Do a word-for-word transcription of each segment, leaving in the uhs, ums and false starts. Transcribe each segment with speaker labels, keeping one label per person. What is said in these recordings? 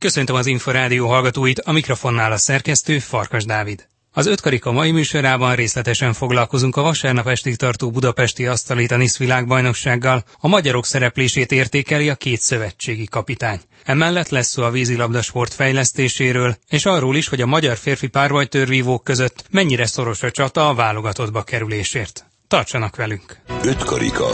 Speaker 1: Köszöntöm az Inforádió hallgatóit, a mikrofonnál a szerkesztő Farkas Dávid. Az Ötkarika mai műsorában részletesen foglalkozunk a vasárnap estig tartó budapesti asztali tenisz világbajnoksággal. A magyarok szereplését értékeli a két szövetségi kapitány. Emellett lesz szó a vízilabdasport fejlesztéséről, és arról is, hogy a magyar férfi párbajtőrvívók között mennyire szoros a csata a válogatottba kerülésért. Tartsanak velünk!
Speaker 2: Ötkarika.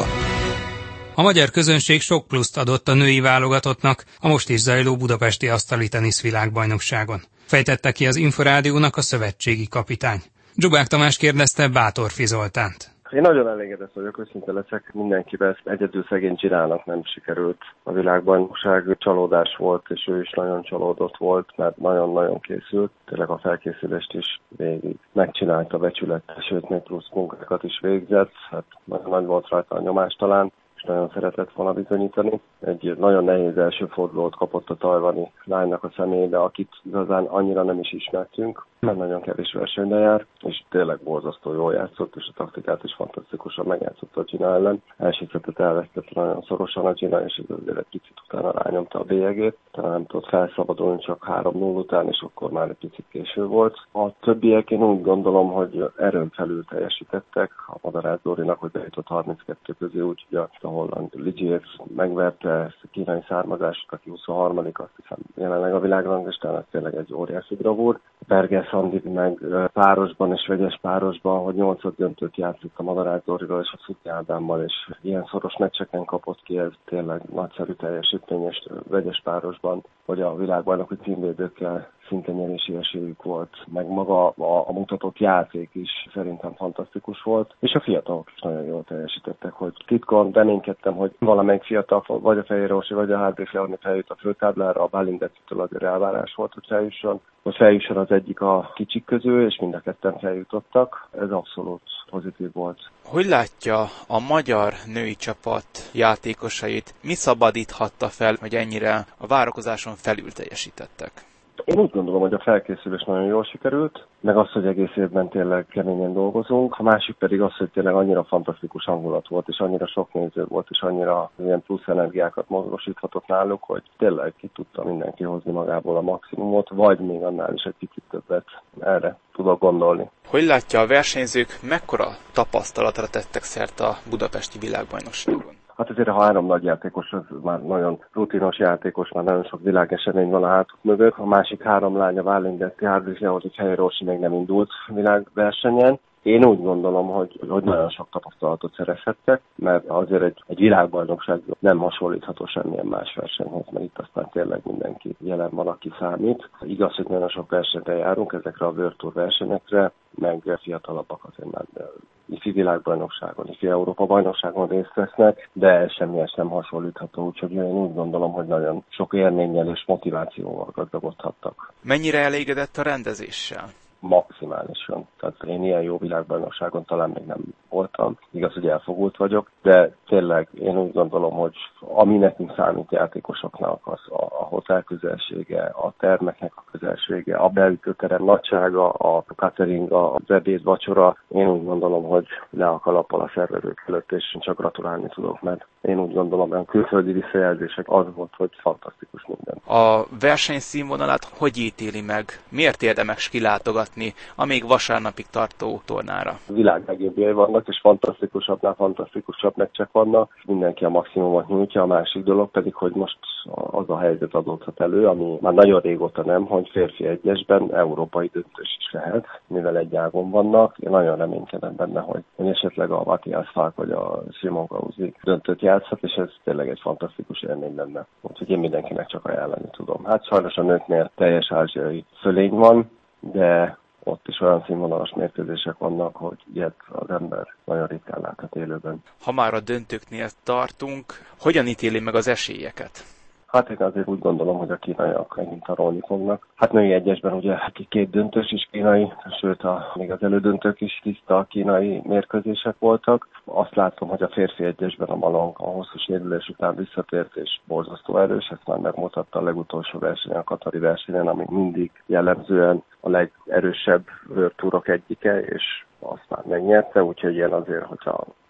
Speaker 1: A magyar közönség sok pluszt adott a női válogatottnak a most is zajló budapesti asztali tenisz világbajnokságon. Fejtette ki az Inforádiónak a szövetségi kapitány. Dzsubák Tamás kérdezte Bátorfi Zoltánt.
Speaker 3: Én nagyon elégedett vagyok, őszinte leszek, mindenkivel egyedül szegény Csirának nem sikerült a világbajnokság. Csalódás volt, és ő is nagyon csalódott volt, mert nagyon-nagyon készült. Tényleg a felkészülést is végig megcsinálta, becsületes, sőt még plusz munkákat is végzett. Hát nagyon nagy volt rajta a nyomás talán, és nagyon szeretett volna bizonyítani. Egy nagyon nehéz első fordulót kapott a tajvani lánynak a személybe, akit igazán annyira nem is ismertünk, mert nagyon kevés versenyben jár, és tényleg borzasztó jól játszott, és a taktikát is fantasztikusan megjátszott a Gina ellen. Első szettet elvesztette nagyon szorosan a Gina, és ez azért egy picit utána rányomta a bélyegét. Tehát nem tudott felszabadulni csak három null után, és akkor már egy picit késő volt. A többiek én úgy gondolom, hogy erőn felül teljesítettek. A Madarász Dórinak, hogy bejutott harminckettő közé, úgyhogy a holland Ligier megverte ezt a kínai származásot, aki huszonharmadik azt hiszem jelenleg a világranglistán, ez tényleg egy óriási bravúr. Berger Szandi meg párosban és vegyes párosban, hogy nyolcad döntőt játszott a Madarász Dórival és a Szuti Ádámmal, és ilyen szoros meccseken kapott ki, ez tényleg nagyszerű teljesítmény, és vegyes párosban, hogy a világbajnoki címvédőkkel szinte nyerési esélyük volt, meg maga a, a mutatott játék is szerintem fantasztikus volt, és a fiatalok is nagyon jól teljesítettek, hogy titkon reménykedtem, hogy valamelyik fiatal, vagy a Fehér Orsi, vagy a há bé Leoni feljut a főtáblára, a Bálint Decitől azért elvárás volt, hogy feljusson, hogy feljusson az egyik a kicsik közül, és mind a ketten feljutottak. Ez abszolút pozitív volt.
Speaker 4: Hogy látja a magyar női csapat játékosait? Mi szabadíthatta fel, hogy ennyire a várakozáson felül teljesítettek?
Speaker 3: Én úgy gondolom, hogy a felkészülés nagyon jól sikerült, meg az, hogy egész évben tényleg keményen dolgozunk. A másik pedig az, hogy tényleg annyira fantasztikus hangulat volt, és annyira sok néző volt, és annyira ilyen plusz energiákat mozgosíthatott náluk, hogy tényleg ki tudta mindenki hozni magából a maximumot, vagy még annál is egy picit többet. Erre tudok gondolni.
Speaker 4: Hogy látja, a versenyzők mekkora tapasztalatra tettek szert a budapesti világbajnokságon?
Speaker 3: Hát azért a három nagy játékos, az már nagyon rutinos játékos, már nagyon sok világesemény van a hátuk mögött. A másik három lánya, Válindeszti, Hárdis Leót, hogy Fehér Orsi még nem indult világversenyen. Én úgy gondolom, hogy, hogy nagyon sok tapasztalatot szerezhettek, mert azért egy, egy világbajnokság nem hasonlítható semmilyen más versenyhez, mert itt aztán tényleg mindenki jelen van, aki számít. Igaz, hogy nagyon sok versenyre járunk, ezekre a World Tour versenyekre, meg fiatalabbak azért már ifi világbajnokságon, ifi Európa bajnokságon részt vesznek, de semmihez nem hasonlítható, úgyhogy én úgy gondolom, hogy nagyon sok élménnyel és motivációval gazdagodhattak.
Speaker 4: Mennyire elégedett a rendezéssel?
Speaker 3: Maximálisan. Tehát én ilyen jó világbajnokságon talán még nem voltam. Igaz, hogy elfogult vagyok, de tényleg én úgy gondolom, hogy ami nekünk számít játékosoknak, az a, a hotel közelsége, a termeknek a közelsége, a beütőterem nagysága, a catering, az ebéd, vacsora. Én úgy gondolom, hogy le a kalappal a szervezők előtt, és csak gratulálni tudok, mert én úgy gondolom, hogy a külföldi visszajelzések az volt, hogy fantasztikus minden.
Speaker 4: A verseny színvonalát hogy ítéli meg? Miért érdemes kilátogatni a még vasárnapig tartó tornára?
Speaker 3: Világ legjobbjai vannak, és fantasztikusabbnál fantasztikusabb meccsek vannak. Mindenki a maximumot nyújtja, a másik dolog pedig, hogy most az a helyzet adódhat elő, ami már nagyon régóta nem, hogy férfi egyesben európai döntős is lehet, mivel egy ágon vannak. Én nagyon reménykedem benne, hogy, hogy esetleg a Matthias Falk vagy a Simon Gauzy döntőt játszhat, és ez tényleg egy fantasztikus élmény lenne. Úgyhogy én mindenkinek csak ajánlani tudom. Hát sajnos a nőknél teljes ázsiai fölény van, de ott is olyan színvonalas mérkőzések vannak, hogy ilyet az ember nagyon ritkán láthat élőben.
Speaker 4: Ha már a döntőknél tartunk, hogyan ítéli meg az esélyeket?
Speaker 3: Hát én azért úgy gondolom, hogy a kínaiak megint tarolni fognak. Hát női egyesben ugye két döntős is kínai, sőt a, még az elődöntők is tiszta kínai mérkőzések voltak. Azt látom, hogy a férfi egyesben a Malong a hosszú sérülés után visszatért és borzasztó erős, ezt már megmutatta a legutolsó versenyen, a katari versenyen, ami mindig jellemzően a legerősebb World Tourok egyike, és azt már megnyerte, úgyhogy ilyen azért, hogyha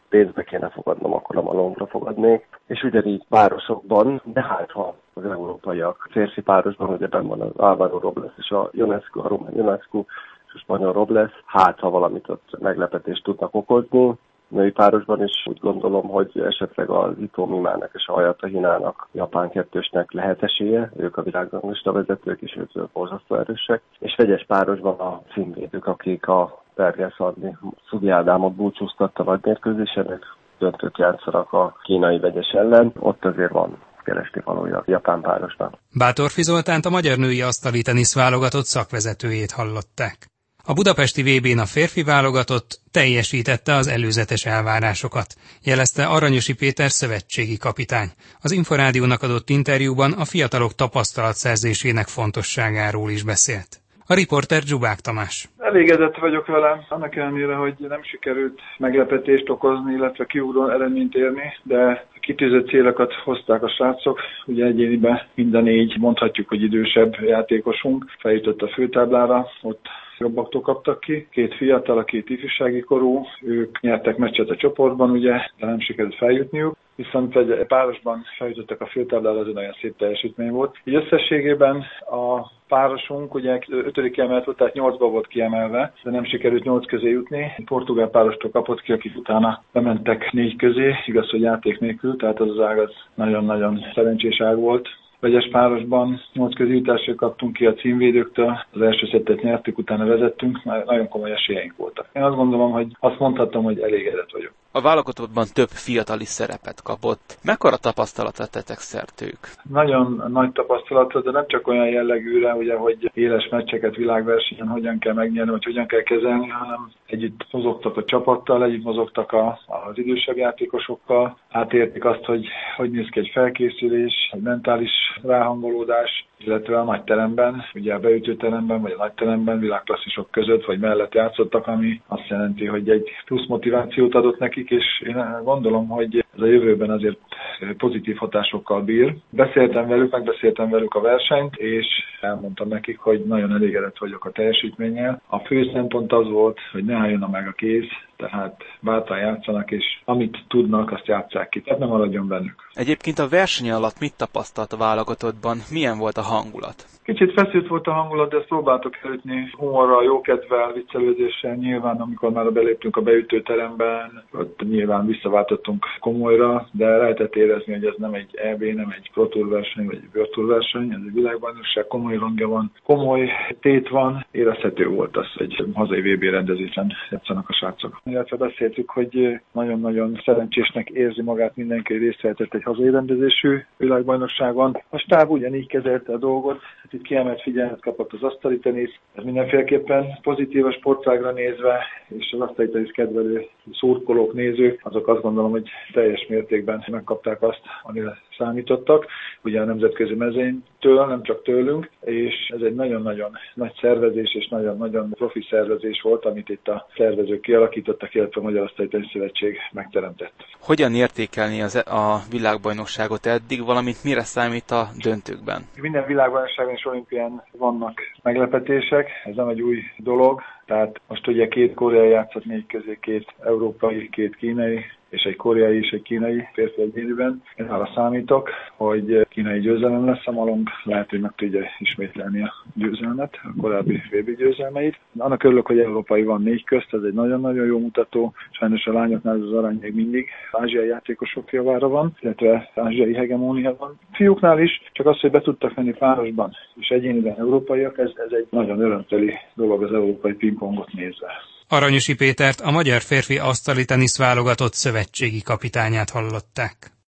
Speaker 3: pénzbe kéne fogadnom, akkor a malomra fogadnék. És ugyanígy párosokban, de hát ha az európaiak férfi párosban, ugye benn van az Álvaro Robles és a Ionescu, a román Ionescu és a spanyol Robles, hát ha valamit ott meglepetést tudnak okozni. Női párosban is úgy gondolom, hogy esetleg az Ito Mimának és a Hayata Hinának, japán kettősnek lehet esélye, ők a világranglista vezetők, és ők borzasztó erősek. És vegyes párosban a címvédők, akik a Berger Szarni Szugi Ádámot búcsúztatta nagy mérkőzésen, döntőt játszanak a kínai vegyes ellen, ott azért van keresni valója a japán párosban.
Speaker 1: Bátorfi Zoltánt, a magyar női asztali tenisz válogatott szakvezetőjét hallották. A budapesti vé bén a férfi válogatott teljesítette az előzetes elvárásokat, jelezte Aranyosi Péter szövetségi kapitány. Az Inforádiónak adott interjúban a fiatalok tapasztalatszerzésének fontosságáról is beszélt. A riporter Zsubák Tamás.
Speaker 2: Elégedett vagyok vele, annak ellenére, hogy nem sikerült meglepetést okozni, illetve kiugró eredményt érni, de kitűzött célokat hozták a srácok. Ugye egyéniben minden négy, mondhatjuk, hogy idősebb játékosunk feljutott a főtáblára, ott jobbaktól kaptak ki. Két fiatal, a két ifjúsági korú, ők nyertek meccset a csoportban, ugye, de nem sikerült feljutniuk. Viszont egy párosban feljutottak a főtáblára, az egy nagyon szép teljesítmény volt. Így összességében a párosunk ugye ötödik kiemelt volt, tehát nyolcba volt kiemelve, de nem sikerült nyolc közé jutni. A portugál párostól kapott ki, akik utána bementek négy közé, igaz, hogy játék nélkül, tehát az az ág az nagyon-nagyon szerencsés ág volt. Vegyes párosban nyolc közé jutásra kaptunk ki a címvédőktől, az első szettet nyertük, utána vezettünk, már nagyon komoly esélyeink voltak. Én azt gondolom, hogy azt mondhatom, hogy elégedett vagyok.
Speaker 4: A válogatottban több fiatal is szerepet kapott. Mekkora tapasztalatra tettek szert ők?
Speaker 2: Nagyon nagy tapasztalatra, de nem csak olyan jellegűre, ugye, hogy éles meccseket világversenyen hogyan kell megnyerni, vagy hogyan kell kezelni, hanem együtt mozogtak a csapattal, együtt mozogtak a, az idősebb játékosokkal, átérték azt, hogy hogy néz ki egy felkészülés, egy mentális ráhangolódás, illetve a nagyteremben, ugye a beütőteremben, vagy a nagyteremben világklasszisok között, vagy mellett játszottak, ami azt jelenti, hogy egy plusz motivációt adott nekik, és én gondolom, hogy ez a jövőben azért pozitív hatásokkal bír. Beszéltem velük, megbeszéltem velük a versenyt, és elmondtam nekik, hogy nagyon elégedett vagyok a teljesítménnyel. A fő szempont az volt, hogy ne álljon meg a kéz, tehát bátran játszanak, és amit tudnak, azt játsszák ki. Tehát nem maradjon bennük.
Speaker 4: Egyébként a verseny alatt mit tapasztalt a válogatottban? Milyen volt a hangulat?
Speaker 2: Kicsit feszült volt a hangulat, de ezt próbáltuk elütni humorral, jókedvel, viccelődéssel. Nyilván, amikor már beléptünk a beütőteremben, ott nyilván visszaváltottunk komolyra, de lehetett érezni, hogy ez nem egy é bé, nem egy Pro Tour verseny, vagy egy World Tour verseny, ez egy világbajnokság, komoly rangja van, komoly tét van, érezhető volt az, hogy hazai vé bé rendezésen játszanak a srácok. Illetve beszéltük, hogy nagyon-nagyon szerencsésnek érzi magát mindenki, hogy részt vehetett egy hazai rendezésű világbajnokságon. A stáb ugyanígy kezelte a dolgot, itt kiemelt figyelmet kapott az asztali tenisz, ez mindenféleképpen pozitív a sportágra nézve, és az asztali tenisz kedvelő szurkolók, nézők, azok azt gondolom, hogy teljes mértékben megkapták azt, amire számítottak, ugye a nemzetközi mezőnytől, nem csak tőlünk, és ez egy nagyon-nagyon nagy szervezés és nagyon-nagyon profi szervezés volt, amit itt a szervezők kialakítottak, illetve a Magyar Asztali Tenisz Szövetség megteremtett.
Speaker 4: Hogyan értékelni az, a világbajnokságot eddig, valamint mire számít a döntőkben?
Speaker 2: Minden világbajnokságon és olimpián vannak meglepetések, ez nem egy új dolog, tehát most ugye két koreai játszott négy közé, két európai, két kínai, és egy koreai és egy kínai férfi egyéniben. Én arra számítok, hogy kínai győzelem lesz a malomb, lehet, hogy meg tudja ismételni a győzelmet, a korábbi vé bé győzelmeit. Annak örülök, hogy európai van négy közt, ez egy nagyon-nagyon jó mutató. Sajnos a lányoknál ez az arány még mindig ázsiai játékosok javára van, illetve ázsiai hegemónia van. Fiúknál is, csak az, hogy be tudtak menni párosban, és egyéniben európaiak, ez, ez egy nagyon örömteli dolog az európai pingpongot nézve.
Speaker 1: Aranyosi Pétert, a magyar férfi asztali tenisz válogatott szövetségi kapitányát hallották.